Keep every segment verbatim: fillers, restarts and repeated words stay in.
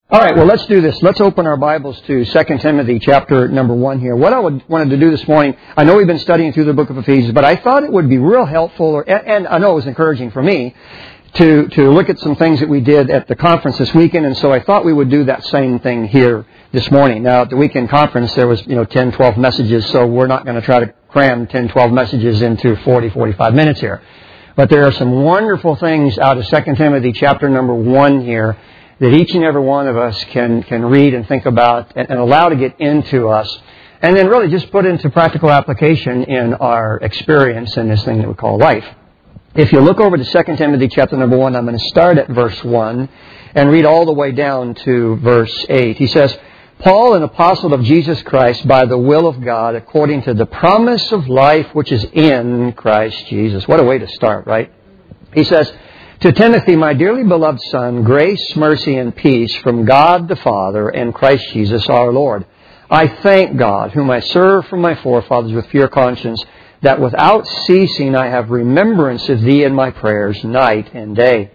All right, well, let's do this. Let's open our Bibles to Second Timothy chapter number one here. What I would, wanted to do this morning, I know we've been studying through the book of Ephesians, but I thought it would be real helpful, or, and I know it was encouraging for me, to, to look at some things that we did at the conference this weekend, and so I thought we would do that same thing here this morning. Now, at the weekend conference, there was, you know, ten, twelve messages, so we're not going to try to cram ten, twelve messages into forty, forty-five minutes here. But there are some wonderful things out of Second Timothy chapter number one here that each and every one of us can can read and think about and, and allow to get into us, and then really just put into practical application in our experience in this thing that we call life. If you look over to Second Timothy chapter number one, I'm going to start at verse one and read all the way down to verse eight. He says, Paul, an apostle of Jesus Christ, by the will of God, according to the promise of life which is in Christ Jesus. What a way to start, right? He says, to Timothy, my dearly beloved son, grace, mercy, and peace from God the Father and Christ Jesus our Lord. I thank God, whom I serve from my forefathers with pure conscience, that without ceasing I have remembrance of thee in my prayers night and day,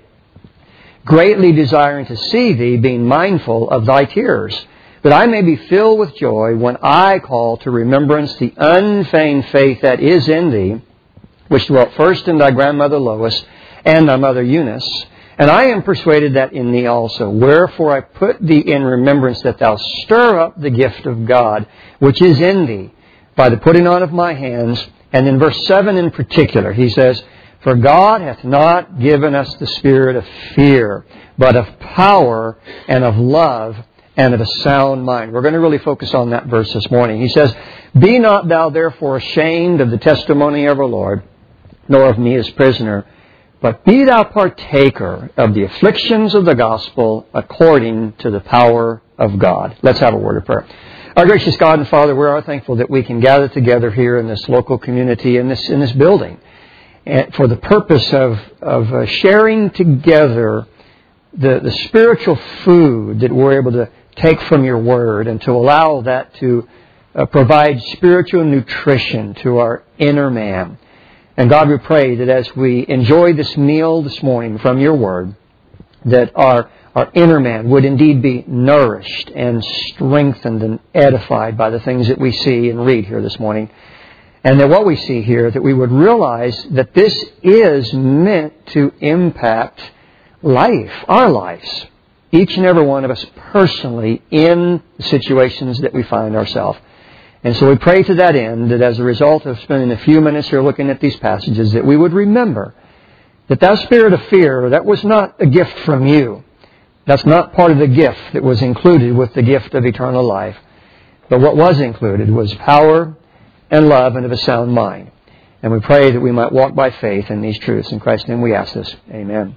greatly desiring to see thee, being mindful of thy tears, that I may be filled with joy when I call to remembrance the unfeigned faith that is in thee, which dwelt first in thy grandmother Lois, and thy mother Eunice, and I am persuaded that in thee also. Wherefore I put thee in remembrance that thou stir up the gift of God, which is in thee, by the putting on of my hands. And in verse seven in particular, he says, for God hath not given us the spirit of fear, but of power and of love and of a sound mind. We're going to really focus on that verse this morning. He says, be not thou therefore ashamed of the testimony of our Lord, nor of me as prisoner, but be thou partaker of the afflictions of the gospel according to the power of God. Let's have a word of prayer. Our gracious God and Father, we are thankful that we can gather together here in this local community, in this in this building, for the purpose of, of uh, sharing together the, the spiritual food that we're able to take from your word, and to allow that to uh, provide spiritual nutrition to our inner man. And God, we pray that as we enjoy this meal this morning from your word, that our, our inner man would indeed be nourished and strengthened and edified by the things that we see and read here this morning. And that what we see here, that we would realize that this is meant to impact life, our lives, each and every one of us personally in the situations that we find ourselves. And so we pray to that end that as a result of spending a few minutes here looking at these passages, that we would remember that that spirit of fear, that was not a gift from you. That's not part of the gift that was included with the gift of eternal life. But what was included was power and love and of a sound mind. And we pray that we might walk by faith in these truths. In Christ's name we ask this. Amen.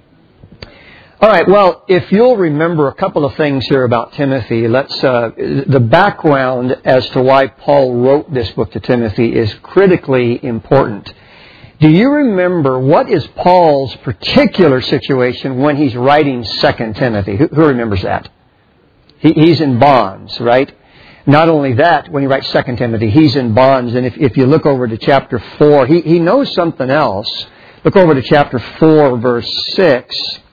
All right, well, if you'll remember a couple of things here about Timothy, let's uh, the background as to why Paul wrote this book to Timothy is critically important. Do you remember what is Paul's particular situation when he's writing Second Timothy? Who, who remembers that? He, he's in bonds, right? Not only that, when he writes Second Timothy, he's in bonds. And if, if you look over to chapter four, he, he knows something else. Look over to chapter four, verse six.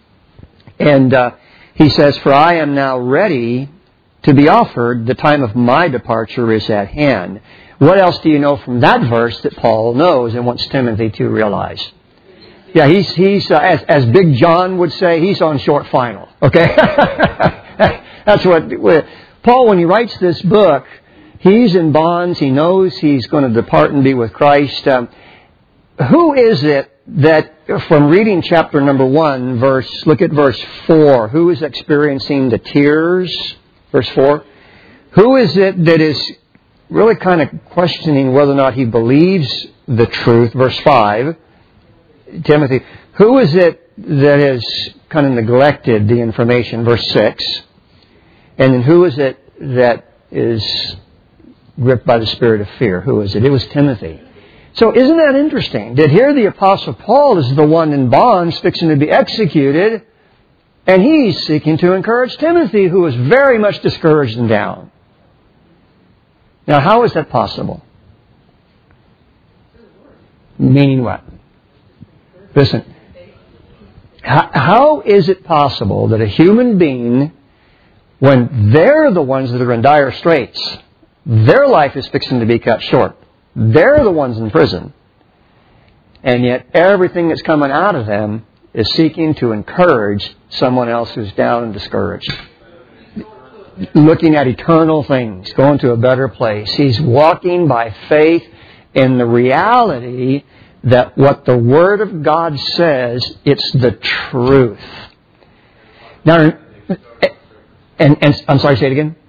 And uh, he says, for I am now ready to be offered. The time of my departure is at hand. What else do you know from that verse that Paul knows and wants Timothy to realize? Yeah, he's, he's uh, as, as Big John would say, he's on short final. Okay? That's what... Paul, when he writes this book, he's in bonds. He knows he's going to depart and be with Christ. Um, who is it that, from reading chapter number one, verse, look at verse four, who is experiencing the tears? Verse four. Who is it that is really kind of questioning whether or not he believes the truth? Verse five. Timothy. Who is it that has kind of neglected the information? Verse six. And then who is it that is gripped by the spirit of fear? Who is it? It was Timothy. So isn't that interesting? That here the Apostle Paul is the one in bonds fixing to be executed, and he's seeking to encourage Timothy, who is very much discouraged and down. Now, how is that possible? Meaning what? Listen, how is it possible that a human being when they're the ones that are in dire straits. Their life is fixing to be cut short. They're the ones in prison. And yet everything that's coming out of them is seeking to encourage someone else who's down and discouraged. Looking at eternal things, going to a better place. He's walking by faith in the reality that what the Word of God says, it's the truth. Now, and, and I'm sorry, say it again?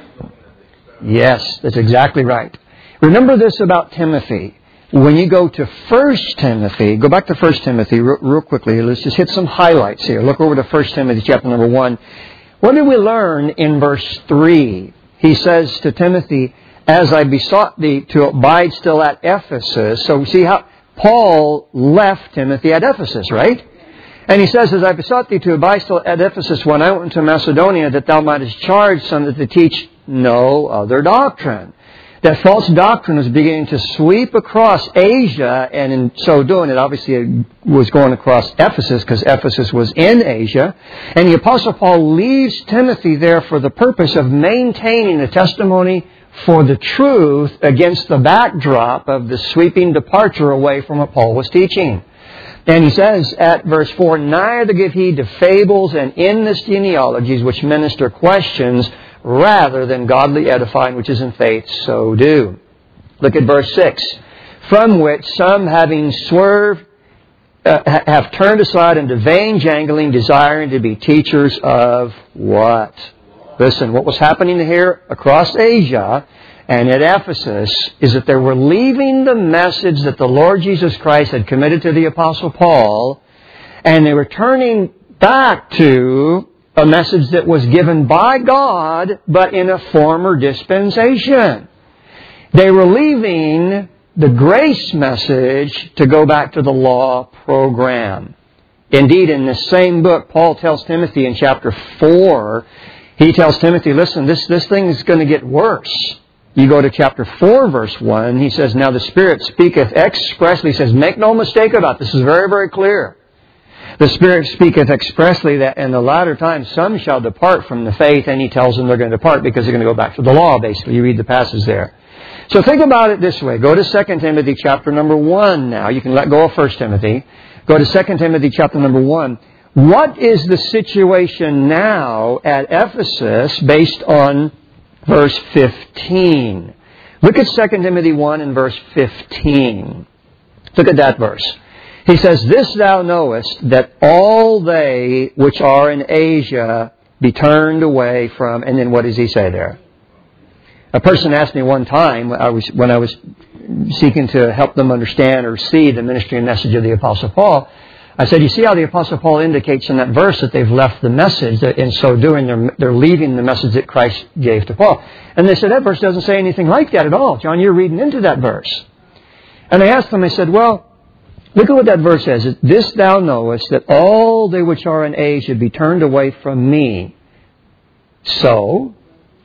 Yes, that's exactly right. Remember this about Timothy. When you go to First Timothy, go back to First Timothy real, real quickly. Let's just hit some highlights here. Look over to First Timothy chapter number one. What did we learn in verse three? He says to Timothy, as I besought thee to abide still at Ephesus. So see how Paul left Timothy at Ephesus, right? And he says, as I besought thee to abide still at Ephesus when I went to Macedonia, that thou mightest charge some that to teach no other doctrine. That false doctrine was beginning to sweep across Asia, and in so doing it, obviously it was going across Ephesus, because Ephesus was in Asia. And the Apostle Paul leaves Timothy there for the purpose of maintaining the testimony for the truth against the backdrop of the sweeping departure away from what Paul was teaching. And he says at verse four, neither give heed to fables and endless genealogies which minister questions, rather than godly edifying which is in faith, so do. Look at verse six. From which some, having swerved, uh, have turned aside into vain jangling, desiring to be teachers of what? Listen, what was happening here across Asia and at Ephesus is that they were leaving the message that the Lord Jesus Christ had committed to the Apostle Paul, and they were turning back to a message that was given by God, but in a former dispensation. They were leaving the grace message to go back to the law program. Indeed, in this same book, Paul tells Timothy in chapter four, he tells Timothy, listen, this, this thing is going to get worse. You go to chapter four, verse one, he says, now the Spirit speaketh expressly, he says, make no mistake about this, this is very, very clear. The Spirit speaketh expressly that in the latter times some shall depart from the faith, and he tells them they're going to depart because they're going to go back to the law, basically. You read the passage there. So think about it this way. Go to Second Timothy chapter number one now. You can let go of First Timothy. Go to Second Timothy chapter number one. What is the situation now at Ephesus based on verse fifteen? Look at Second Timothy one and verse fifteen. Look at that verse. He says, this thou knowest, that all they which are in Asia be turned away from... And then what does he say there? A person asked me one time, I was, when I was seeking to help them understand or see the ministry and message of the Apostle Paul, I said, you see how the Apostle Paul indicates in that verse that they've left the message, that in so doing they're, they're leaving the message that Christ gave to Paul. And they said, that verse doesn't say anything like that at all. John, you're reading into that verse. And I asked them, I said, well, look at what that verse says. This thou knowest, that all they which are in Asia be turned away from me. So,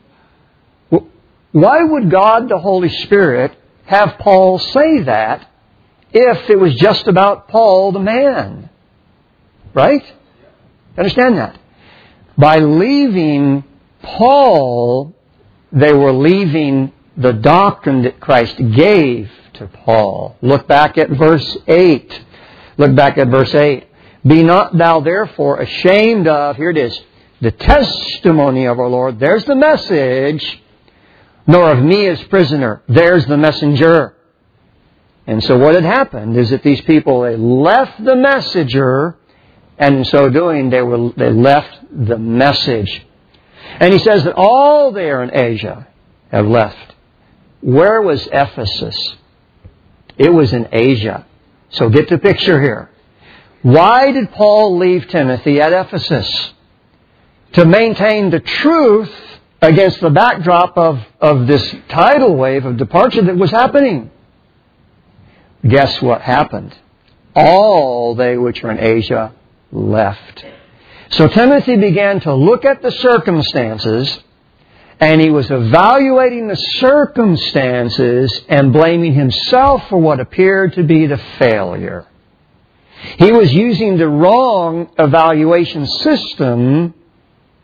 why would God, the Holy Spirit, have Paul say that if it was just about Paul the man? Right? Understand that? By leaving Paul, they were leaving the doctrine that Christ gave to Paul. Look back at verse eight. Look back at verse eight. Be not thou therefore ashamed of, here it is, the testimony of our Lord. There's the message. Nor of me as prisoner. There's the messenger. And so what had happened is that these people, they left the messenger, and in so doing, they were they left the message. And he says that all there in Asia have left. Where was Ephesus? It was in Asia. So get the picture here. Why did Paul leave Timothy at Ephesus? To maintain the truth against the backdrop of, of this tidal wave of departure that was happening. Guess what happened? All they which are in Asia left. So Timothy began to look at the circumstances, and he was evaluating the circumstances and blaming himself for what appeared to be the failure. He was using the wrong evaluation system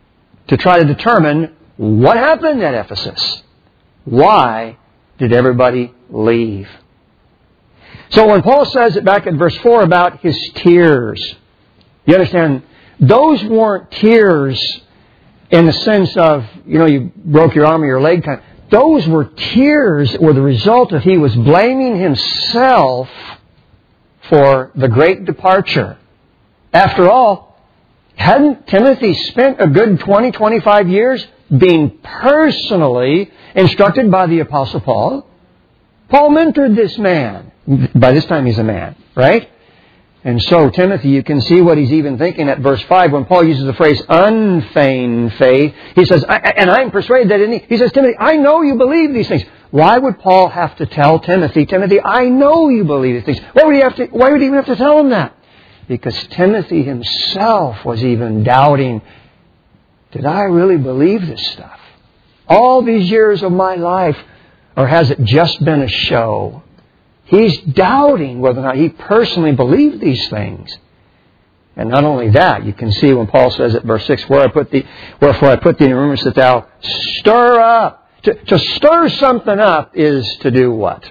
to try to determine what happened at Ephesus. Why did everybody leave? So when Paul says it back in verse four about his tears, you understand, those weren't tears in the sense of, you know, you broke your arm or your leg kind of. Those were tears that were the result of he was blaming himself for the great departure. After all, hadn't Timothy spent a good twenty, twenty-five years being personally instructed by the Apostle Paul? Paul mentored this man. By this time he's a man, right? And so, Timothy, you can see what he's even thinking at verse five when Paul uses the phrase unfeigned faith. He says, I, and I'm persuaded that in the... He says, Timothy, I know you believe these things. Why would Paul have to tell Timothy, Timothy, I know you believe these things? Why would he have to, why would he even have to tell him that? Because Timothy himself was even doubting, did I really believe this stuff? All these years of my life, or has it just been a show? He's doubting whether or not he personally believed these things. And not only that, you can see when Paul says at verse six, Where I put the, wherefore I put thee in remembrance that thou stir up. To, to stir something up is to do what?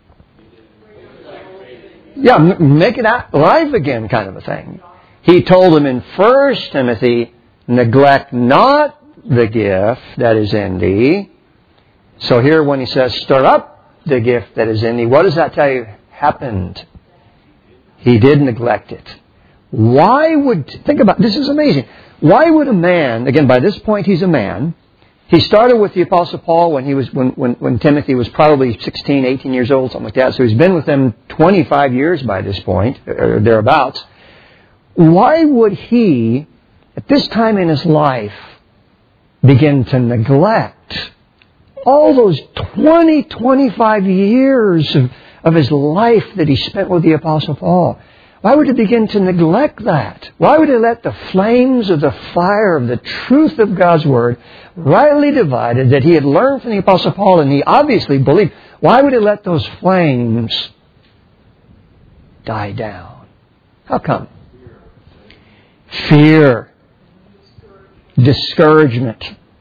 Yeah, make it alive again kind of a thing. He told him in First Timothy, neglect not the gift that is in thee. So here when he says stir up the gift that is in thee, what does that tell you happened? He did neglect it. Why would, think about, this is amazing. Why would a man, again by this point he's a man, he started with the Apostle Paul when he was when, when, when Timothy was probably sixteen, eighteen years old, something like that. So he's been with them twenty-five years by this point, or thereabouts. Why would he, at this time in his life, begin to neglect all those twenty, twenty-five years of, of his life that he spent with the Apostle Paul? Why would he begin to neglect that? Why would he let the flames of the fire of the truth of God's Word, rightly divided, that he had learned from the Apostle Paul and he obviously believed, why would he let those flames die down? How come? Fear. Discouragement.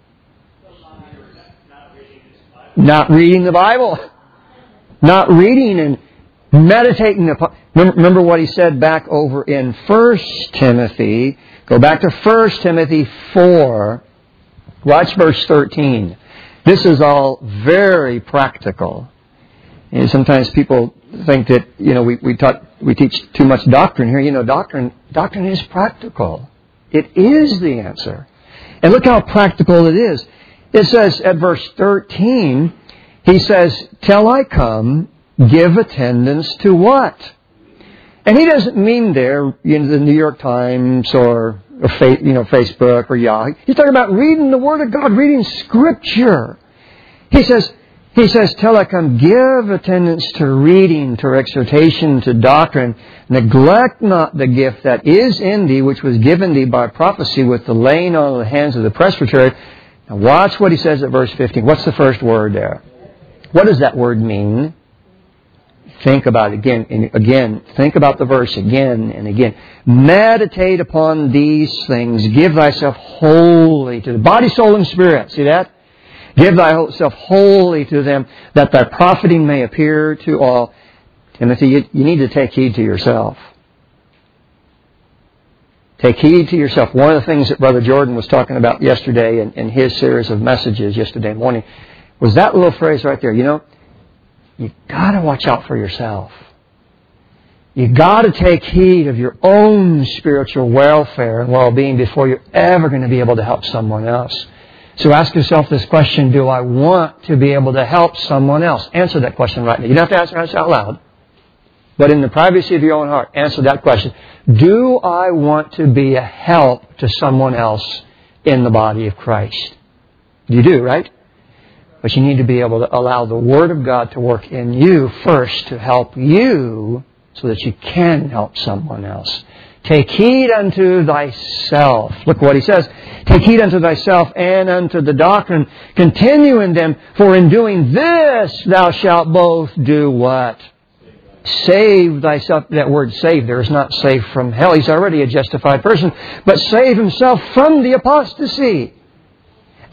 Not reading the Bible. Not reading and meditating upon. Remember what he said back over in First Timothy. Go back to First Timothy four. Watch verse thirteen. This is all very practical. And sometimes people think that, you know, we, we taught, we teach too much doctrine here. You know, doctrine, doctrine is practical. It is the answer. And look how practical it is. It says at verse thirteen, he says, till I come, give attendance to what? And he doesn't mean there, you know, the New York Times or, or you know, Facebook or Yahoo. He's talking about reading the Word of God, reading Scripture. He says, he says, till I come, give attendance to reading, to exhortation, to doctrine. Neglect not the gift that is in thee, which was given thee by prophecy with the laying on of the hands of the presbytery. Now watch what he says at verse fifteen. What's the first word there? What does that word mean? Think about it again and again. Think about the verse again and again. Meditate upon these things. Give thyself wholly to the body, soul, and spirit. See that? Give thyself wholly to them, that thy profiting may appear to all. Timothy, you, you need to take heed to yourself. Take heed to yourself. One of the things that Brother Jordan was talking about yesterday in, in his series of messages yesterday morning was that little phrase right there. You know, you got to watch out for yourself. You got to take heed of your own spiritual welfare and well-being before you're ever going to be able to help someone else. So ask yourself this question: do I want to be able to help someone else? Answer that question right now. You don't have to answer it out loud, but in the privacy of your own heart, answer that question: do I want to be a help to someone else in the body of Christ? You do, right? But you need to be able to allow the Word of God to work in you first to help you so that you can help someone else. Take heed unto thyself. Look what he says. Take heed unto thyself and unto the doctrine. Continue in them, for in doing this thou shalt both do what? Save thyself. That word save there is not save from hell. He's already a justified person. But save himself from the apostasy.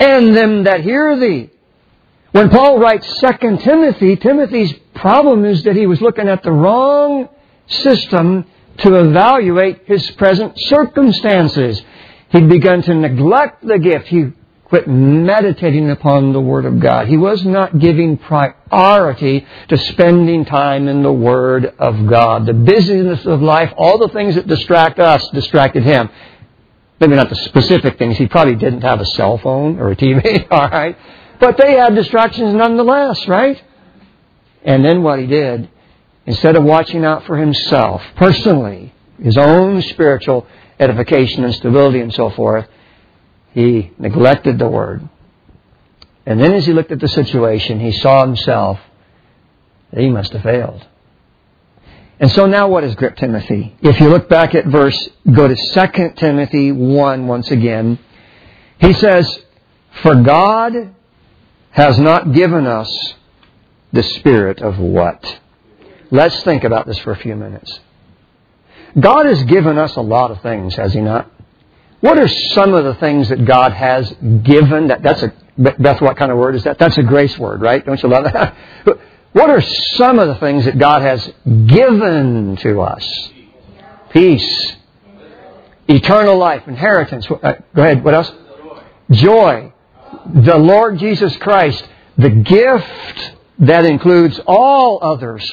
and them that hear thee. When Paul writes Second Timothy, Timothy's problem is that he was looking at the wrong system to evaluate his present circumstances. He'd begun to neglect the gift. He quit meditating upon the Word of God. He was not giving priority to spending time in the Word of God. The busyness of life, all the things that distract us, distracted him. Maybe not the specific things. He probably didn't have a cell phone or a T V, all right? But they had distractions nonetheless, right? And then what he did, instead of watching out for himself, personally, his own spiritual edification and stability and so forth, he neglected the Word. And then as he looked at the situation, he saw himself that he must have failed. And so now what has gripped Timothy? If you look back at verse, go to Second Timothy one once again. He says, "For God has not given us the spirit of" what? Let's think about this for a few minutes. God has given us a lot of things, has He not? What are some of the things that God has given? That, that's a, Beth, what kind of word is that? That's a grace word, right? Don't you love that? What are some of the things that God has given to us? Peace. Eternal life. Inheritance. Uh, go ahead. What else? Joy. The Lord Jesus Christ. The gift that includes all others.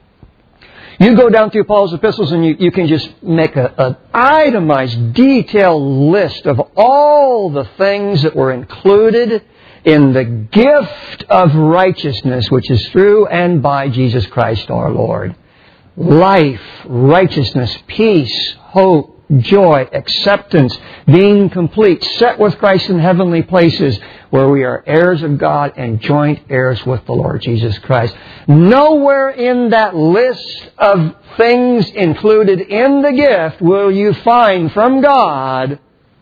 You go down through Paul's epistles and you, you can just make a, an itemized, detailed list of all the things that were included in the gift of righteousness, which is through and by Jesus Christ our Lord. Life, righteousness, peace, hope, joy, acceptance, being complete, set with Christ in heavenly places, where we are heirs of God and joint heirs with the Lord Jesus Christ. Nowhere in that list of things included in the gift will you find from God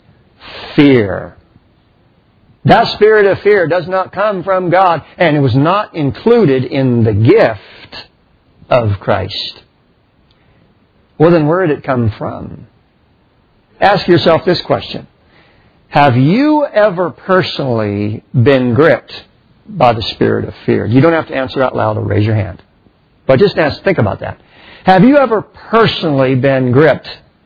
fear. That spirit of fear does not come from God, and it was not included in the gift of Christ. Well, then where did it come from? Ask yourself this question. Have you ever personally been gripped by the spirit of fear? You don't have to answer out loud or raise your hand. But just ask, think about that. Have you ever personally been gripped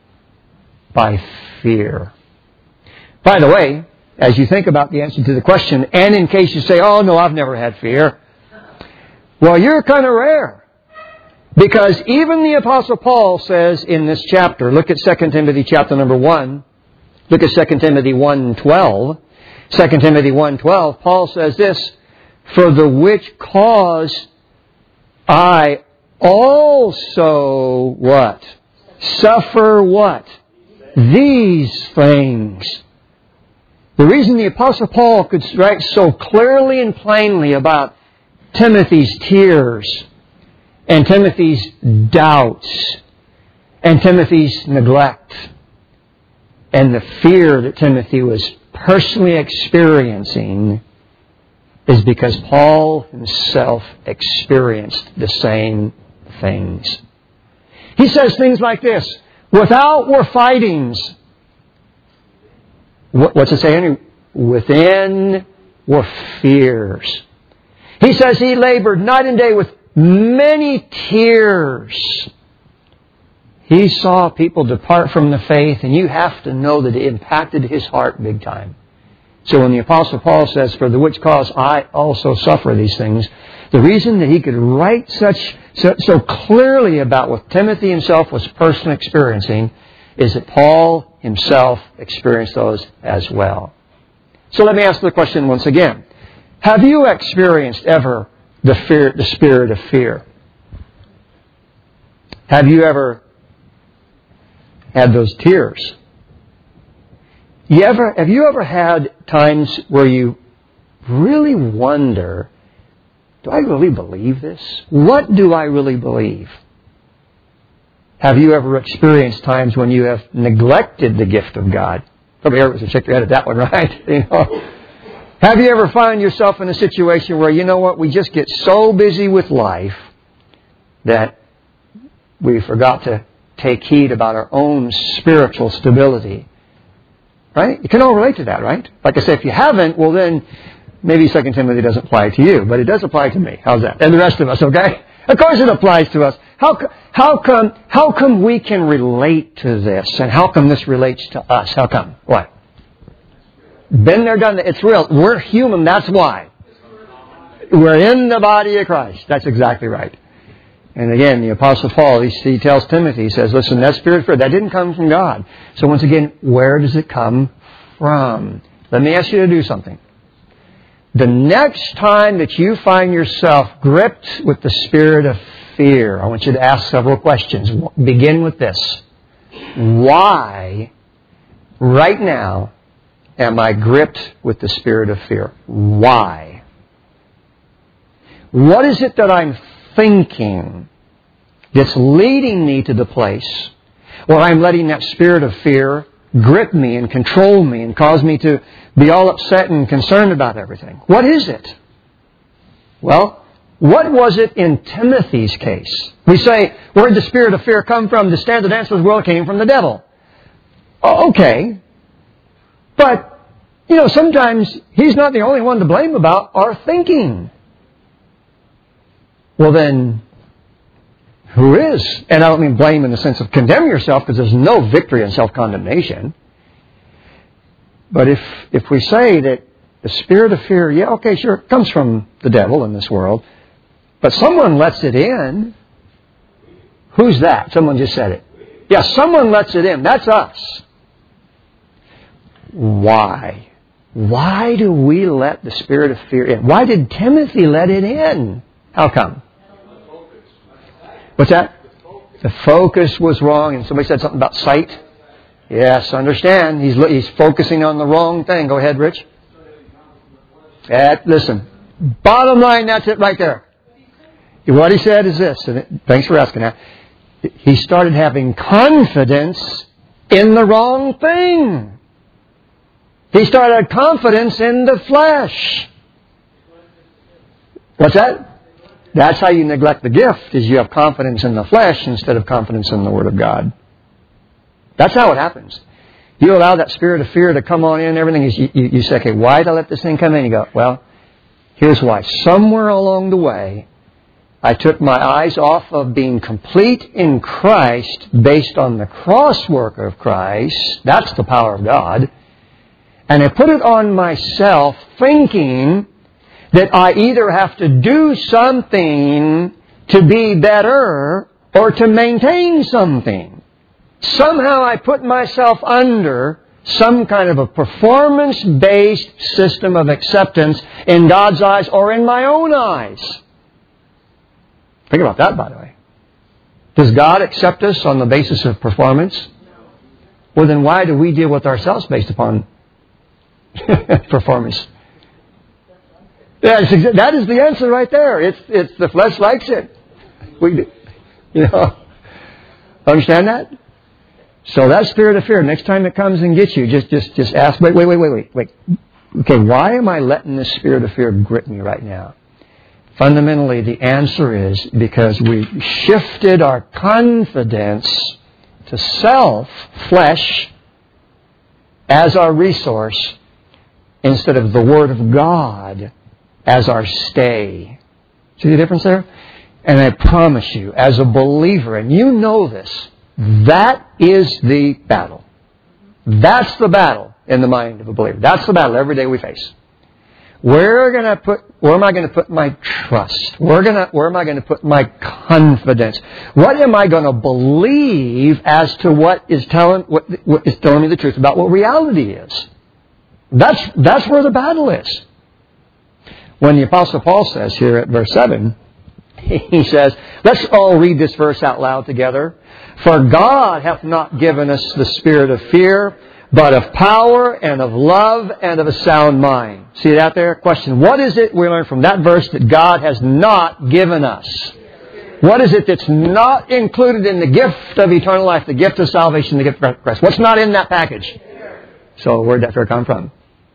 by fear? By the way, as you think about the answer to the question, and in case you say, "Oh, no, I've never had fear," well, you're kind of rare. Because even the Apostle Paul says in this chapter, look at Second Timothy chapter number one, look at Second Timothy one twelve. Second Timothy one twelve, Paul says this, "For the which cause I also," what? "Suffer" what? "These things." The reason the Apostle Paul could write so clearly and plainly about Timothy's tears and Timothy's doubts and Timothy's neglect and the fear that Timothy was personally experiencing is because Paul himself experienced the same things. He says things like this, "Without were fightings." What's it say? "Within were fears." He says he labored night and day with many tears. He saw people depart from the faith, and you have to know that it impacted his heart big time. So when the Apostle Paul says, "For the which cause I also suffer these things," the reason that he could write such so, so clearly about what Timothy himself was personally experiencing is that Paul himself experienced those as well. So let me ask the question once again. Have you experienced ever the fear, the spirit of fear? Have you ever had those tears? You ever, have you ever had times where you really wonder, do I really believe this? What do I really believe? Have you ever experienced times when you have neglected the gift of God? Probably everyone should shake your head at that one, right? You know. Have you ever found yourself in a situation where, you know what, we just get so busy with life that we forgot to take heed about our own spiritual stability? Right? You can all relate to that, right? Like I said, if you haven't, well then, maybe Second Timothy doesn't apply to you, but it does apply to me. How's that? And the rest of us, okay? Of course it applies to us. How, how come, how come we can relate to this? And how come this relates to us? How come? Why? Been there, done that. It's real. We're human, that's why. We're in the body of Christ. That's exactly right. And again, the Apostle Paul, he, he tells Timothy, he says, listen, that spirit of fear, that didn't come from God. So once again, where does it come from? Let me ask you to do something. The next time that you find yourself gripped with the spirit of fear, I want you to ask several questions. Begin with this. Why, right now, am I gripped with the spirit of fear? Why? What is it that I'm thinking that's leading me to the place where I'm letting that spirit of fear grip me and control me and cause me to be all upset and concerned about everything? What is it? Well, what was it in Timothy's case? We say, where did the spirit of fear come from? The standard answer is, well, it came from the devil. Okay. But, you know, sometimes he's not the only one to blame about our thinking. Well then, who is? And I don't mean blame in the sense of condemn yourself, because there's no victory in self-condemnation. But if if we say that the spirit of fear, yeah, okay, sure, it comes from the devil in this world, but someone lets it in. Who's that? Someone just said it. Yeah, someone lets it in. That's us. Why? Why do we let the spirit of fear in? Why did Timothy let it in? How come? What's that? The focus was wrong. And somebody said something about sight. Yes, understand. He's he's focusing on the wrong thing. Go ahead, Rich. That, listen. Bottom line, that's it right there. What he said is this. And it, thanks for asking that. He started having confidence in the wrong thing. He started confidence in the flesh. What's that? That's how you neglect the gift, is you have confidence in the flesh instead of confidence in the Word of God. That's how it happens. You allow that spirit of fear to come on in and everything. You, you, you say, okay, why did I let this thing come in? You go, well, here's why. Somewhere along the way, I took my eyes off of being complete in Christ based on the cross work of Christ. That's the power of God. And I put it on myself thinking that I either have to do something to be better or to maintain something. Somehow I put myself under some kind of a performance-based system of acceptance in God's eyes or in my own eyes. Think about that, by the way. Does God accept us on the basis of performance? Well, then why do we deal with ourselves based upon performance? Yeah, that is the answer right there. It's it's the flesh likes it. We, you know, understand that? So that spirit of fear, next time it comes and gets you, just just just ask. Wait, wait, wait, wait, wait, wait. Okay, why am I letting this spirit of fear grip me right now? Fundamentally, the answer is because we shifted our confidence to self, flesh, as our resource instead of the Word of God as our stay. See the difference there? And I promise you, as a believer, and you know this, that is the battle. That's the battle in the mind of a believer. That's the battle every day we face. Where going to put? Where am I going to put my trust? Where gonna? Where am I going to put my confidence? What am I going to believe as to what is telling what, what is telling me the truth about what reality is? That's that's where the battle is. When the Apostle Paul says here at verse seven, he says, let's all read this verse out loud together. For God hath not given us the spirit of fear, but of power and of love and of a sound mind. See that there? Question. What is it we learn from that verse that God has not given us? What is it that's not included in the gift of eternal life, the gift of salvation, the gift of Christ? What's not in that package? So where did that fear come from?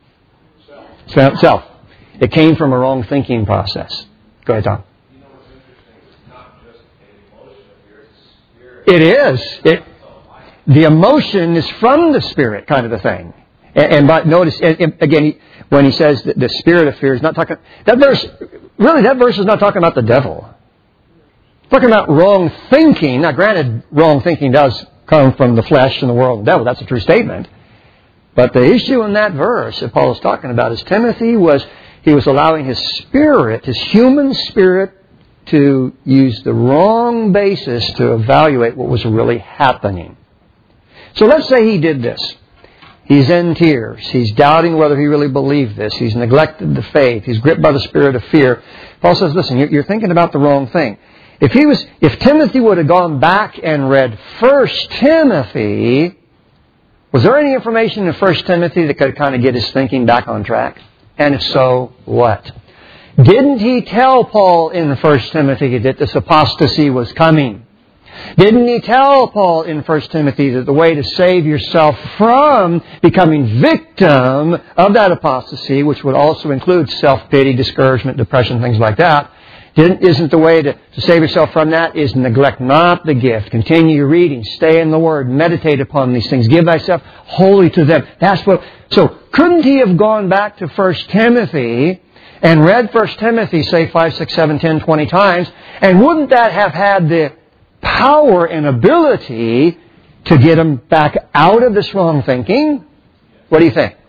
Self. It came from a wrong thinking process. Go ahead, Tom. You know what's interesting? It's not just an emotion of fear, it's a spirit. It is. It, the emotion is from the Spirit kind of a thing. And, and but notice, and, and again, he, when he says that the spirit of fear is not talking, that verse, really that verse is not talking about the devil. It's talking about wrong thinking. Now granted, wrong thinking does come from the flesh and the world and the devil. That's a true statement. But the issue in that verse that Paul is talking about is Timothy was, he was allowing his spirit, his human spirit, to use the wrong basis to evaluate what was really happening. So let's say he did this. He's in tears. He's doubting whether he really believed this. He's neglected the faith. He's gripped by the spirit of fear. Paul says, listen, you're thinking about the wrong thing. If he was, if Timothy would have gone back and read First Timothy, was there any information in First Timothy that could kind of get his thinking back on track? And if so, what? Didn't he tell Paul in First Timothy that this apostasy was coming? Didn't he tell Paul in First Timothy that the way to save yourself from becoming victim of that apostasy, which would also include self-pity, discouragement, depression, things like that, didn't, isn't the way to, to save yourself from that is neglect not the gift. Continue your reading. Stay in the Word. Meditate upon these things. Give thyself wholly to them. That's what. So couldn't he have gone back to First Timothy and read First Timothy, say, five, six, seven, ten, twenty times, and wouldn't that have had the power and ability to get him back out of this wrong thinking? What do you think?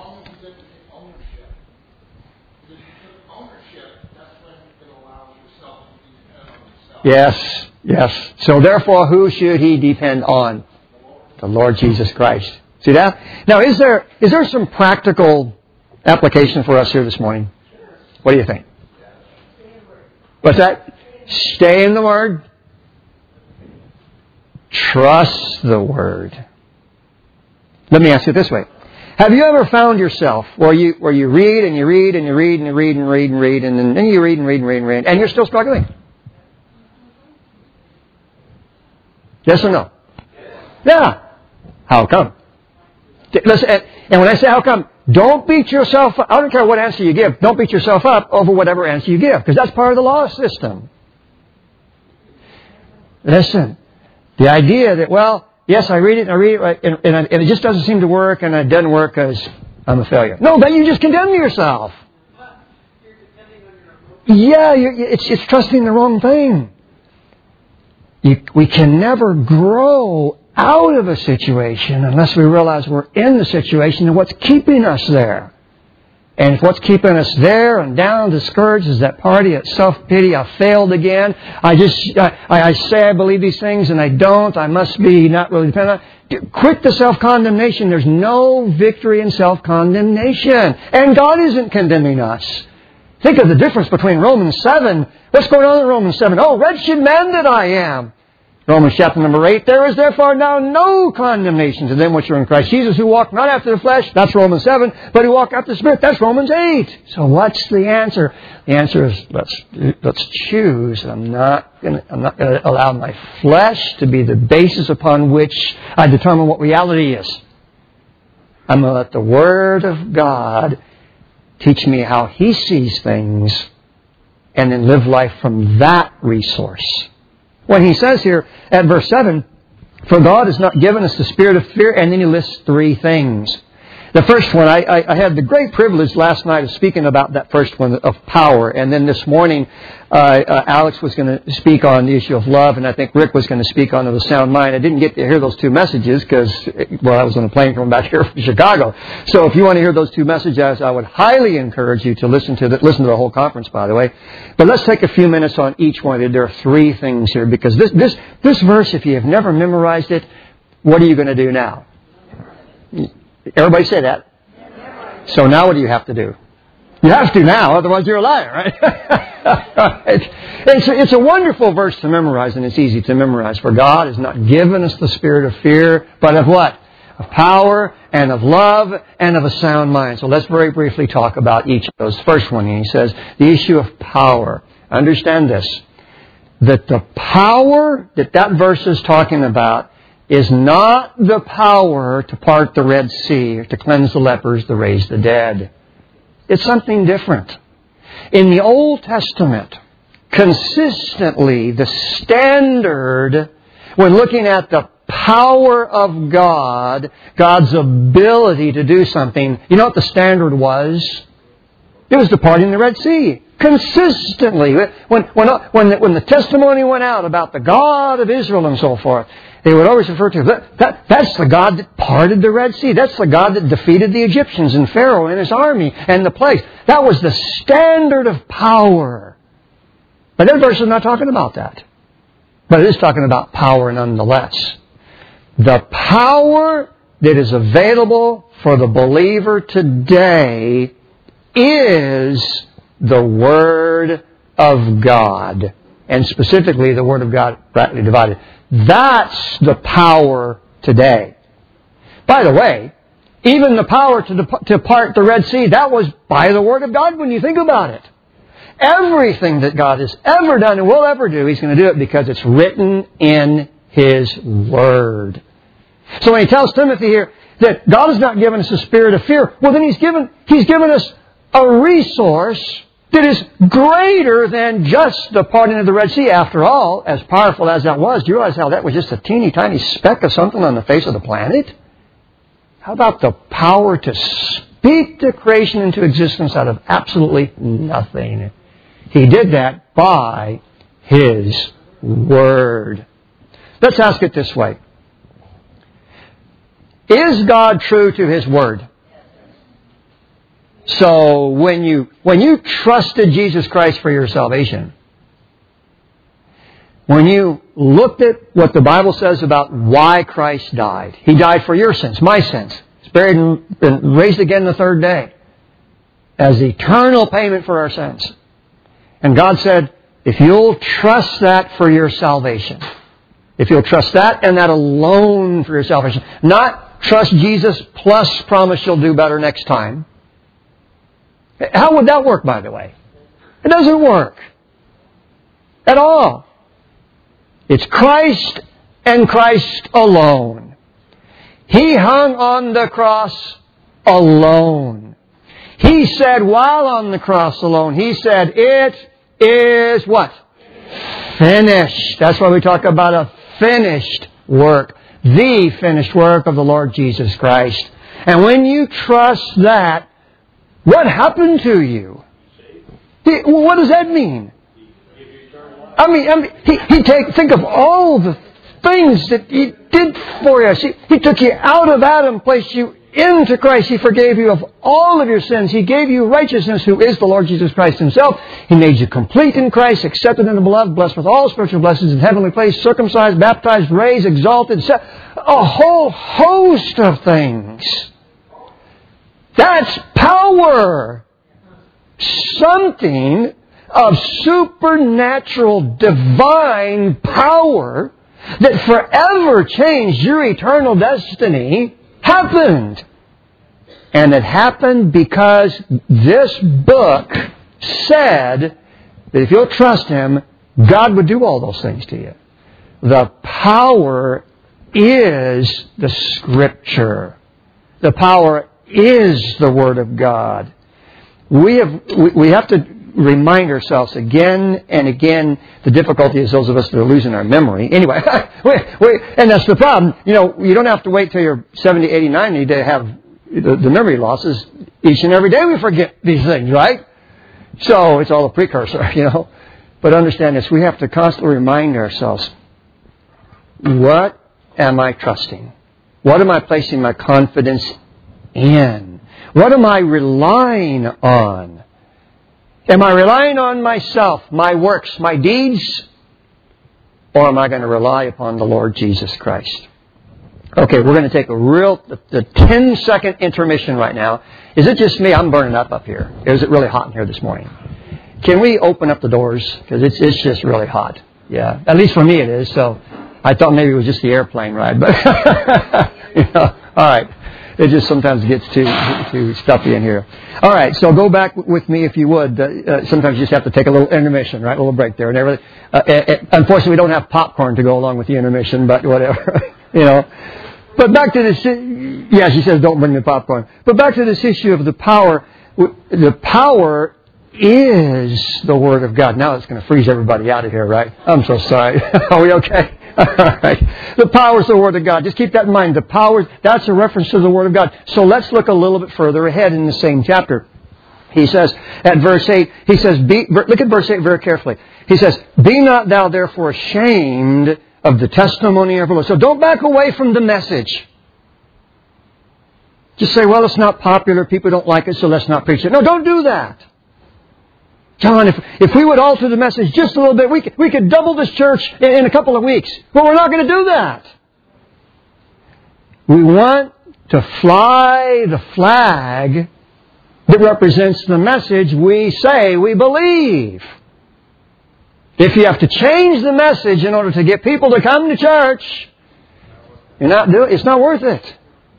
Yes, yes. So therefore, who should he depend on? The Lord Jesus Christ. See that? Now, is there is there some practical application for us here this morning? What do you think? What's that? Stay in the Word. Trust the Word. Let me ask you this way. Have you ever found yourself where you where you read and you read and you read and you read and read and read and then you read and read and read and read and you're still struggling? Yes or no? Yeah. How come? Listen, and when I say how come, don't beat yourself up. I don't care what answer you give. Don't beat yourself up over whatever answer you give, because that's part of the law system. Listen, the idea that, well, yes, I read it and I read it, right, and, and, I, and it just doesn't seem to work, and it doesn't work because I'm a failure. No, then you just condemn yourself. Yeah, you're, it's, it's trusting the wrong thing. You, we can never grow out of a situation unless we realize we're in the situation and what's keeping us there. And if what's keeping us there and down, discouraged, is that party at self-pity, I failed again. I just, I, I say I believe these things and I don't. I must be not really dependent on. Quit the self-condemnation. There's no victory in self-condemnation. And God isn't condemning us. Think of the difference between Romans seven. What's going on in Romans seven? Oh, wretched man that I am. Romans chapter number eight. There is therefore now no condemnation to them which are in Christ Jesus, who walk not after the flesh. That's Romans seven. But who walk after the Spirit. That's Romans eight. So what's the answer? The answer is let's let's choose. I'm not going I'm not going to allow my flesh to be the basis upon which I determine what reality is. I'm going to let the Word of God teach me how He sees things, and then live life from that resource. When he says here at verse seven, for God has not given us the spirit of fear, and then he lists three things. The first one, I, I, I had the great privilege last night of speaking about that first one of power. And then this morning, uh, uh, Alex was going to speak on the issue of love, and I think Rick was going to speak on the sound mind. I didn't get to hear those two messages because, well, I was on a plane coming back here from Chicago. So if you want to hear those two messages, I would highly encourage you to listen to the, listen to the whole conference, by the way. But let's take a few minutes on each one. There are three things here, because this, this, this verse, if you have never memorized it, what are you going to do now? Everybody say that. So now what do you have to do? You have to now, otherwise you're a liar, right? it's, it's, a, it's a wonderful verse to memorize, and it's easy to memorize. For God has not given us the spirit of fear, but of what? Of power, and of love, and of a sound mind. So let's very briefly talk about each of those. First one, he says, the issue of power. Understand this, that the power that that verse is talking about is not the power to part the Red Sea, or to cleanse the lepers, to raise the dead. It's something different. In the Old Testament, consistently the standard when looking at the power of God, God's ability to do something, you know what the standard was? It was departing the Red Sea. Consistently. When, when, when, the, when the testimony went out about the God of Israel and so forth, they would always refer to that, that. That's the God that parted the Red Sea. That's the God that defeated the Egyptians and Pharaoh and his army and the plagues. That was the standard of power. But that verse is not talking about that. But it is talking about power nonetheless. The power that is available for the believer today is the Word of God. And specifically the Word of God rightly divided. That's the power today. By the way, even the power to, dep- to part the Red Sea, that was by the Word of God when you think about it. Everything that God has ever done and will ever do, He's going to do it because it's written in His Word. So when He tells Timothy here that God has not given us a spirit of fear, well then He's given, He's given us a resource that is greater than just the parting of the Red Sea. After all, as powerful as that was, do you realize how that was just a teeny tiny speck of something on the face of the planet? How about the power to speak the creation into existence out of absolutely nothing? He did that by His Word. Let's ask it this way. Is God true to His Word? So when you when you trusted Jesus Christ for your salvation, when you looked at what the Bible says about why Christ died, He died for your sins, my sins. He's buried and raised again the third day as eternal payment for our sins. And God said, if you'll trust that for your salvation, if you'll trust that and that alone for your salvation, not trust Jesus plus promise you'll do better next time. How would that work, by the way? It doesn't work. At all. It's Christ and Christ alone. He hung on the cross alone. He said, while on the cross alone, He said, it is what? Finished. That's why we talk about a finished work. The finished work of the Lord Jesus Christ. And when you trust that, what happened to you? He, what does that mean? I mean, I mean he, he take, think of all the things that He did for you. He, he took you out of Adam, placed you into Christ. He forgave you of all of your sins. He gave you righteousness, who is the Lord Jesus Christ Himself. He made you complete in Christ, accepted in the beloved, blessed with all spiritual blessings in heavenly place, circumcised, baptized, raised, exalted, a whole host of things. That's power. Something of supernatural, divine power that forever changed your eternal destiny happened. And it happened because this book said that if you'll trust Him, God would do all those things to you. The power is the Scripture. The power is the Word of God. We have we have to remind ourselves again and again. The difficulty is those of us that are losing our memory. Anyway, we, we, and that's the problem. You know, you don't have to wait till you're seventy, eighty, ninety to have the, the memory losses. Each and every day we forget these things, right? So it's all a precursor, you know. But understand this, we have to constantly remind ourselves, what am I trusting? What am I placing my confidence in? What am I relying on? Am I relying on myself, my works, my deeds? Or am I going to rely upon the Lord Jesus Christ? Okay, we're going to take a real, the, the ten second intermission right now. Is it just me? I'm burning up up here. Is it really hot in here this morning? Can we open up the doors? Because it's, it's just really hot. Yeah, at least for me it is. So I thought maybe it was just the airplane ride. But, you know, all right. It just sometimes gets too too stuffy in here. All right, so go back with me if you would. Uh, sometimes you just have to take a little intermission, right? A little break there and everything. Uh, uh, unfortunately, we don't have popcorn to go along with the intermission, but whatever, you know. But back to this. Yeah, she says, "Don't bring the popcorn." But back to this issue of the power. The power is the Word of God. Now it's going to freeze everybody out of here, right? I'm so sorry. Are we okay? All right. The power is the Word of God. Just keep that in mind. The power, that's a reference to the Word of God. So let's look a little bit further ahead in the same chapter. He says, at verse eight, he says, be, look at verse eight very carefully. He says, be not thou therefore ashamed of the testimony of the Lord. So don't back away from the message. Just say, well, it's not popular. People don't like it, so let's not preach it. No, don't do that. John, if, if we would alter the message just a little bit, we could, we could double this church in, in a couple of weeks. But we're not going to do that. We want to fly the flag that represents the message we say we believe. If you have to change the message in order to get people to come to church, you're not doing, it's not worth it.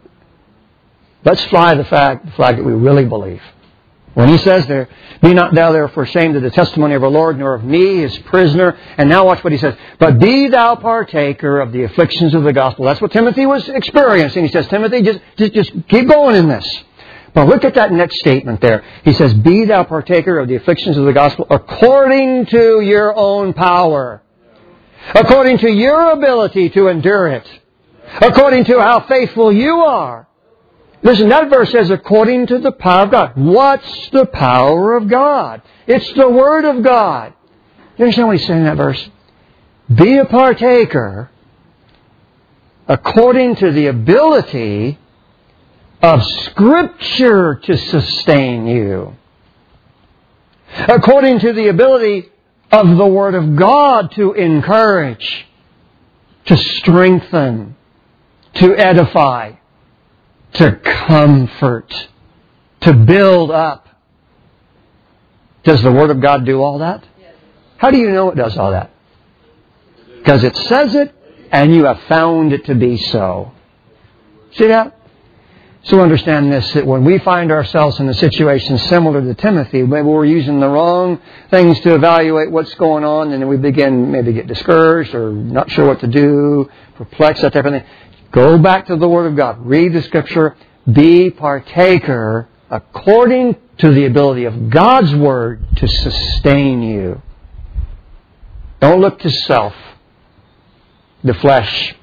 Let's fly the flag, the flag that we really believe. When he says there, be not thou therefore ashamed of the testimony of our Lord, nor of me, his prisoner. And now watch what he says. But be thou partaker of the afflictions of the gospel. That's what Timothy was experiencing. He says, Timothy, just, just, just keep going in this. But look at that next statement there. He says, be thou partaker of the afflictions of the gospel according to your own power. According to your ability to endure it. According to how faithful you are. Listen, that verse says, according to the power of God. What's the power of God? It's the Word of God. You understand what he's saying in that verse? Be a partaker according to the ability of Scripture to sustain you. According to the ability of the Word of God to encourage, to strengthen, to edify, to comfort, to build up. Does the Word of God do all that? How do you know it does all that? Because it says it, and you have found it to be so. See that? So understand this, that when we find ourselves in a situation similar to Timothy, maybe we're using the wrong things to evaluate what's going on, and then we begin maybe get discouraged or not sure what to do, perplexed, that type of thing. Go back to the Word of God. Read the Scripture. Be partaker according to the ability of God's Word to sustain you. Don't look to self, the flesh,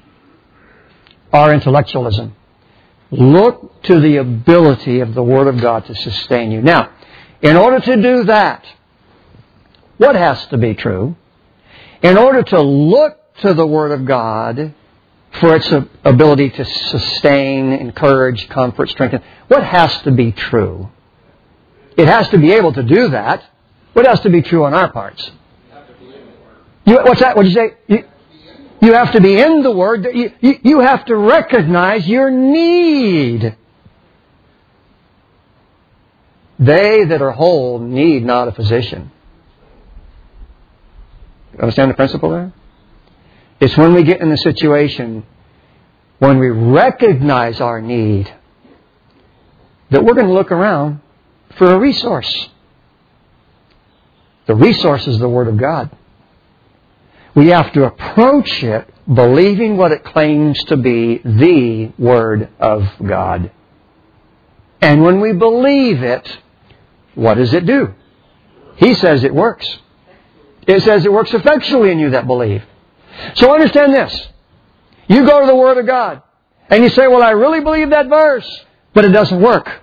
our intellectualism. Look to the ability of the Word of God to sustain you. Now, in order to do that, what has to be true? In order to look to the Word of God for its ability to sustain, encourage, comfort, strengthen, what has to be true? It has to be able to do that. What has to be true on our parts? You, what's that? What did you say? You, you have to be in the Word. You, you, you have to recognize your need. They that are whole need not a physician. You understand the principle there? It's when we get in the situation when we recognize our need that we're going to look around for a resource. The resource is the Word of God. We have to approach it believing what it claims to be the Word of God. And when we believe it, what does it do? He says it works. It says it works effectually in you that believe. So understand this. You go to the Word of God and you say, well, I really believe that verse, but it doesn't work.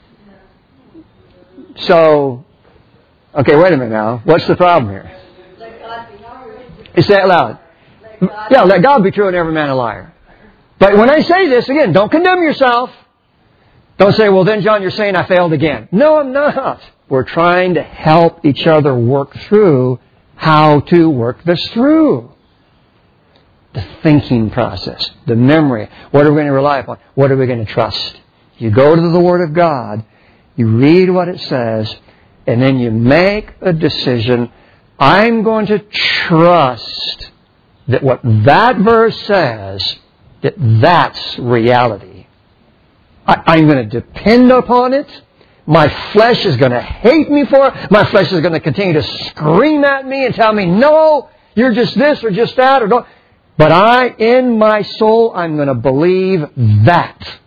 So, okay, wait a minute now. What's the problem here? You say it loud. Yeah, let God be true and every man a liar. But when I say this, again, don't condemn yourself. Don't say, well, then, John, you're saying I failed again. No, I'm not. We're trying to help each other work through how to work this through. The thinking process, the memory. What are we going to rely upon? What are we going to trust? You go to the Word of God, you read what it says, and then you make a decision. I'm going to trust that what that verse says, that that's reality. I, I'm going to depend upon it. My flesh is going to hate me for it. My flesh is going to continue to scream at me and tell me, no, you're just this or just that or don't. But I, in my soul, I'm going to believe that.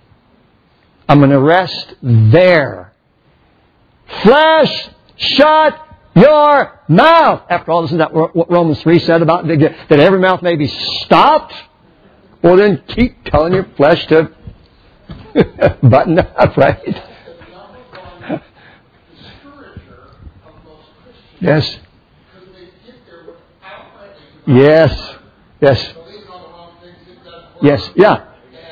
I'm going to rest there. Flesh, shut your mouth. After all, isn't that what Romans three said about that every mouth may be stopped? Well, then keep telling your flesh to button up, right? Yes. Yes. Yes. Yes. Yeah.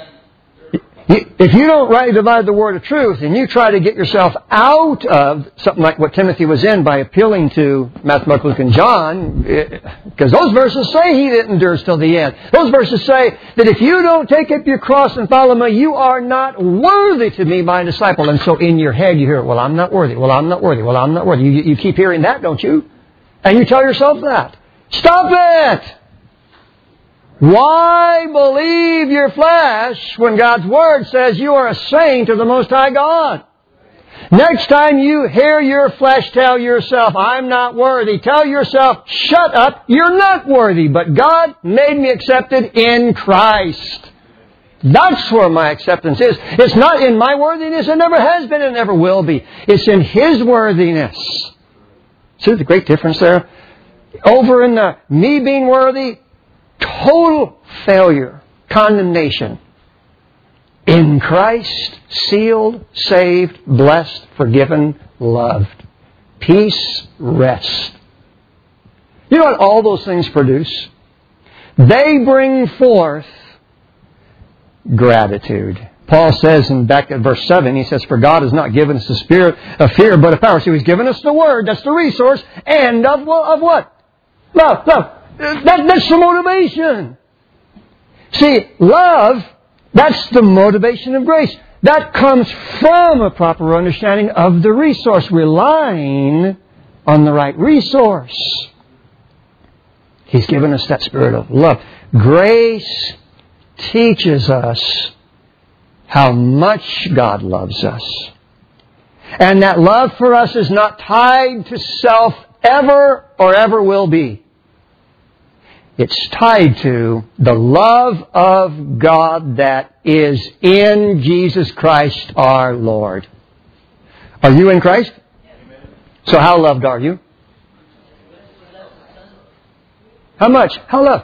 If you don't rightly divide the word of truth and you try to get yourself out of something like what Timothy was in by appealing to Matthew, Mark, Luke, and John, because those verses say he that endures till the end. Those verses say that if you don't take up your cross and follow me, you are not worthy to be my disciple. And so in your head you hear, well, I'm not worthy. Well, I'm not worthy. Well, I'm not worthy. You, you keep hearing that, don't you? And you tell yourself that. Stop it! Why believe your flesh when God's Word says you are a saint of the Most High God? Next time you hear your flesh tell yourself, I'm not worthy, tell yourself, shut up, you're not worthy, but God made me accepted in Christ. That's where my acceptance is. It's not in my worthiness, it never has been and never will be. It's in His worthiness. See the great difference there? Over in the me being worthy, total failure, condemnation. In Christ, sealed, saved, blessed, forgiven, loved. Peace, rest. You know what all those things produce? They bring forth gratitude. Paul says in back at verse seven, he says, for God has not given us the spirit of fear, but of power. So He's given us the Word, that's the resource, and of, of what? Love, love. That, that's the motivation. See, love, that's the motivation of grace. That comes from a proper understanding of the resource, relying on the right resource. He's given us that spirit of love. Grace teaches us how much God loves us. And that love for us is not tied to self ever or ever will be. It's tied to the love of God that is in Jesus Christ our Lord. Are you in Christ? So how loved are you? How much? How loved?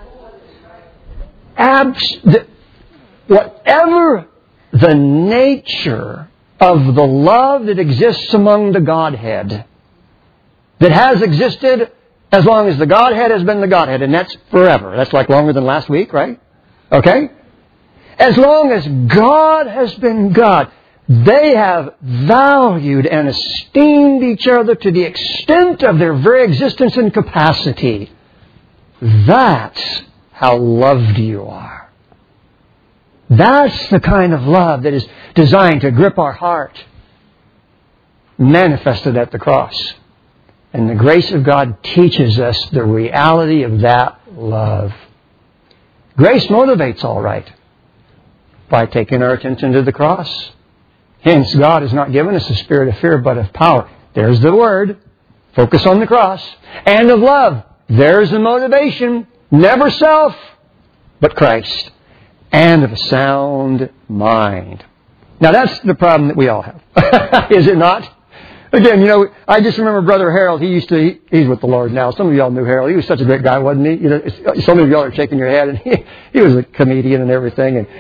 Abs- the, whatever the nature of the love that exists among the Godhead, that has existed as long as the Godhead has been the Godhead, and that's forever. That's like longer than last week, right? Okay? As long as God has been God, they have valued and esteemed each other to the extent of their very existence and capacity. That's how loved you are. That's the kind of love that is designed to grip our heart, manifested at the cross. And the grace of God teaches us the reality of that love. Grace motivates all right by taking our attention to the cross. Hence, God has not given us a spirit of fear, but of power. There's the word. Focus on the cross. And of love. There's the motivation. Never self, but Christ. And of a sound mind. Now, that's the problem that we all have. Is it not? Again, you know, I just remember Brother Harold. He used to, he, he's with the Lord now. Some of y'all knew Harold. He was such a great guy, wasn't he? You know, some of y'all are shaking your head. And he, he was a comedian and everything. And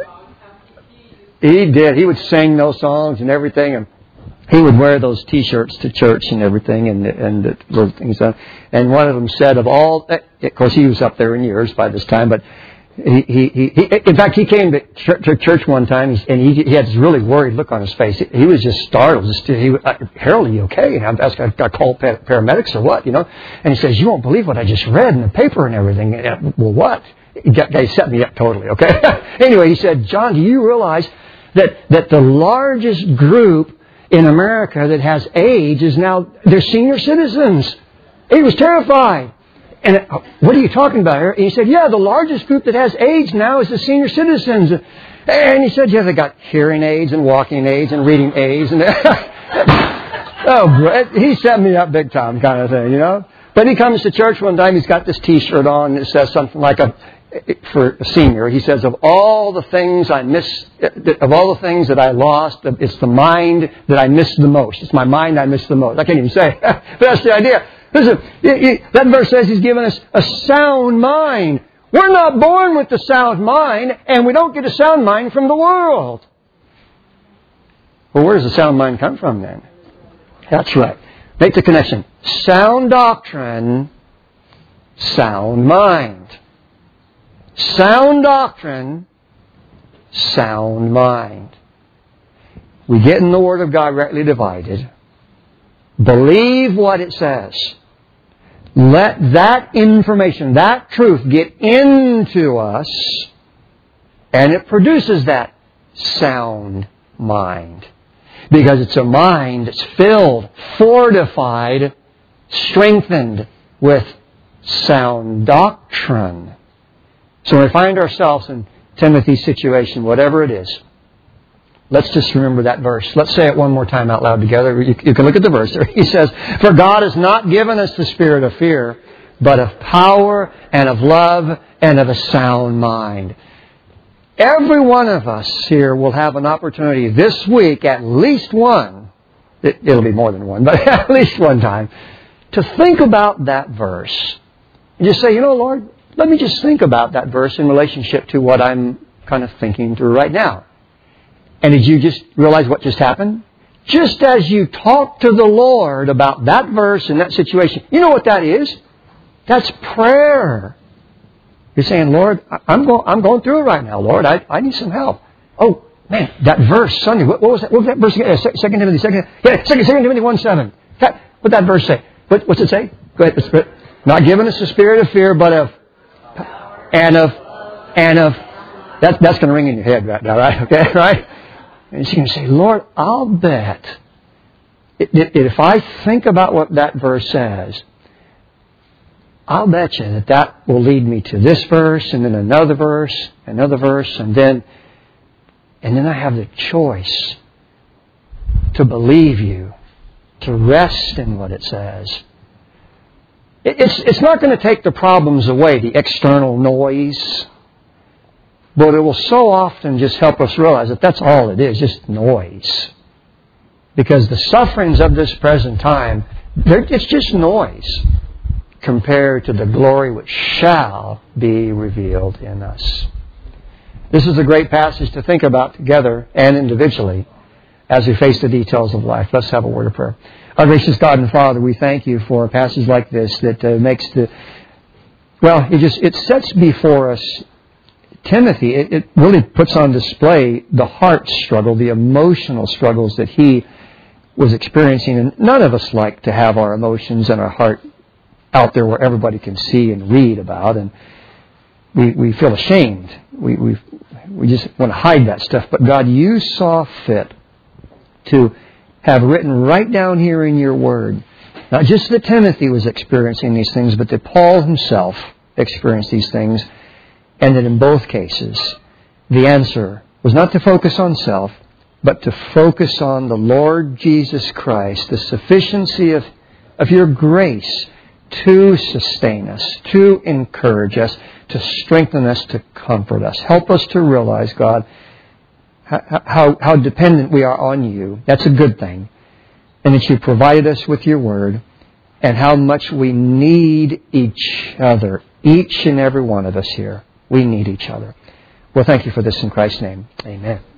he did. He would sing those songs and everything. And he would wear those T-shirts to church and everything. And and the little things. And one of them said, of all, of course, he was up there in years by this time, but He, he, he, he, in fact, he came to, ch- to church one time, and he, he had this really worried look on his face. He, he was just startled. Just, he, uh, Harold, are you okay? And I asked, I, I called pa- paramedics or what, you know? And he says, you won't believe what I just read in the paper and everything. And, uh, well, what? He, got, he set me up totally, okay? Anyway, he said, John, do you realize that, that the largest group in America that has AIDS is now, they're senior citizens? He was terrified. And what are you talking about here? And he said, yeah, the largest group that has AIDS now is the senior citizens. And he said, yeah, they got hearing aids and walking aids and reading aids. And oh, he set me up big time kind of thing, you know. But he comes to church one time, he's got this T-shirt on that says something like, a, for a senior, he says, of all the things I miss, of all the things that I lost, it's the mind that I miss the most. It's my mind I miss the most. I can't even say it. But that's the idea. Listen, that verse says He's given us a sound mind. We're not born with the sound mind, and we don't get a sound mind from the world. Well, where does the sound mind come from then? That's right. Make the connection. Sound doctrine, sound mind. Sound doctrine, sound mind. We get in the Word of God rightly divided. Believe what it says. Let that information, that truth get into us, and it produces that sound mind. Because it's a mind that's filled, fortified, strengthened with sound doctrine. So when we find ourselves in Timothy's situation, whatever it is, let's just remember that verse. Let's say it one more time out loud together. You, you can look at the verse there. He says, "For God has not given us the spirit of fear, but of power and of love and of a sound mind." Every one of us here will have an opportunity this week, at least one, it, it'll be more than one, but at least one time, to think about that verse. And just say, you know, Lord, let me just think about that verse in relationship to what I'm kind of thinking through right now. And did you just realize what just happened? Just as you talk to the Lord about that verse and that situation, you know what that is? That's prayer. You're saying, Lord, I'm going, I'm going through it right now, Lord. I, I need some help. Oh, man, that verse, Sunday, what, what was that? What was that verse again? Second Timothy, second, yeah, second, second Timothy one seven. That, what'd that verse say? What, what's it say? Go ahead. Not giving us a spirit of fear, but of, and of, and of, that, that's going to ring in your head right now, right? Okay, right? And she's going to say, Lord, I'll bet if I think about what that verse says, I'll bet you that that will lead me to this verse, and then another verse, another verse, and then, and then I have the choice to believe you, to rest in what it says. It's, it's not going to take the problems away, the external noise, but it will so often just help us realize that that's all it is, just noise. Because the sufferings of this present time, it's just noise compared to the glory which shall be revealed in us. This is a great passage to think about together and individually as we face the details of life. Let's have a word of prayer. Our gracious God and Father, we thank you for a passage like this that uh, makes the, well, it just, it sets before us Timothy. It, it really puts on display the heart struggle, the emotional struggles that he was experiencing. And none of us like to have our emotions and our heart out there where everybody can see and read about, and we we feel ashamed. We we we just want to hide that stuff. But God, you saw fit to have written right down here in your Word, not just that Timothy was experiencing these things, but that Paul himself experienced these things, and that in both cases, the answer was not to focus on self, but to focus on the Lord Jesus Christ, the sufficiency of, of your grace to sustain us, to encourage us, to strengthen us, to comfort us. Help us to realize, God, how, how, how dependent we are on you. That's a good thing. And that you provided us with your word, and how much we need each other. Each and every one of us here. We need each other. Well, thank you for this in Christ's name. Amen.